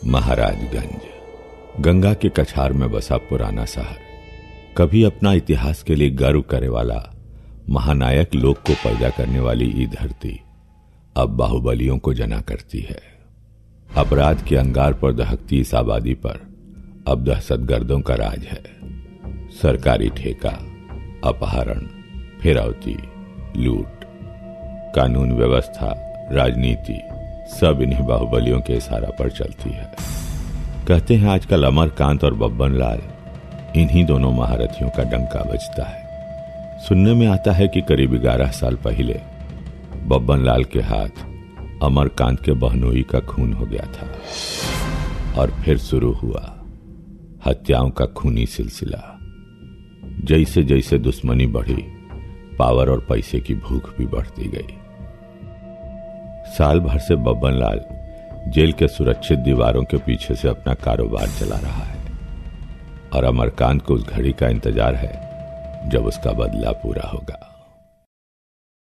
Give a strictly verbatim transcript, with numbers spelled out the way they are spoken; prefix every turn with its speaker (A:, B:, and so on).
A: महाराजगंज गंगा के कछार में बसा पुराना शहर, कभी अपना इतिहास के लिए गर्व करे वाला महानायक लोग को पैदा करने वाली ये धरती अब बाहुबलियों को जना करती है। अपराध के अंगार पर दहकती इस आबादी पर अब दहशतगर्दों का राज है। सरकारी ठेका, अपहरण, फिरौती, लूट, कानून व्यवस्था, राजनीति सब इन्हीं बाहुबलियों के इशारा पर चलती है। कहते हैं आजकल अमरकांत और बब्बन लाल इन्हीं दोनों महारथियों का डंका बजता है। सुनने में आता है कि करीब ग्यारह साल पहले बब्बन लाल के हाथ अमरकांत के बहनोई का खून हो गया था और फिर शुरू हुआ हत्याओं का खूनी सिलसिला। जैसे जैसे दुश्मनी बढ़ी, पावर और पैसे की भूख भी बढ़ती गई। साल भर से बब्बन लाल जेल के सुरक्षित दीवारों के पीछे से अपना कारोबार चला रहा है और अमरकांत को उस घड़ी का इंतजार है जब उसका बदला पूरा होगा।